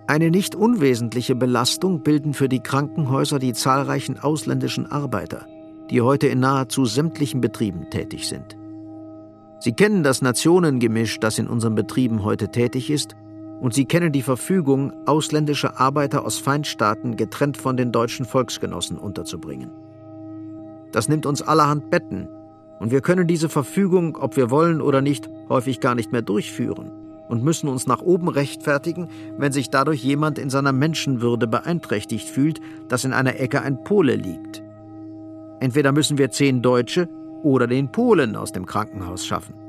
Eine nicht unwesentliche Belastung bilden für die Krankenhäuser die zahlreichen ausländischen Arbeiter, die heute in nahezu sämtlichen Betrieben tätig sind. Sie kennen das Nationengemisch, das in unseren Betrieben heute tätig ist, und Sie kennen die Verfügung, ausländische Arbeiter aus Feindstaaten getrennt von den deutschen Volksgenossen unterzubringen. Das nimmt uns allerhand Betten, und wir können diese Verfügung, ob wir wollen oder nicht, häufig gar nicht mehr durchführen und müssen uns nach oben rechtfertigen, wenn sich dadurch jemand in seiner Menschenwürde beeinträchtigt fühlt, dass in einer Ecke ein Pole liegt. Entweder müssen wir 10 Deutsche oder den Polen aus dem Krankenhaus schaffen.